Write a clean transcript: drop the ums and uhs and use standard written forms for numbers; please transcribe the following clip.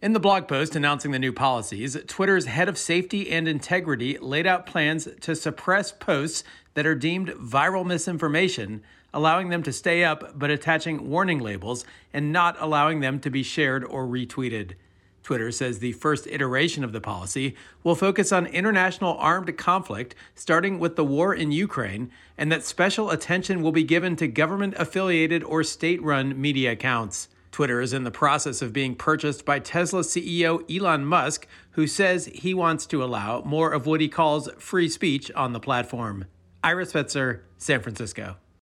In the blog post announcing the new policies, Twitter's head of safety and integrity laid out plans to suppress posts that are deemed viral misinformation, allowing them to stay up but attaching warning labels and not allowing them to be shared or retweeted. Twitter says the first iteration of the policy will focus on international armed conflict, starting with the war in Ukraine, and that special attention will be given to government-affiliated or state-run media accounts. Twitter is in the process of being purchased by Tesla CEO Elon Musk, who says he wants to allow more of what he calls free speech on the platform. Ira Spitzer, San Francisco.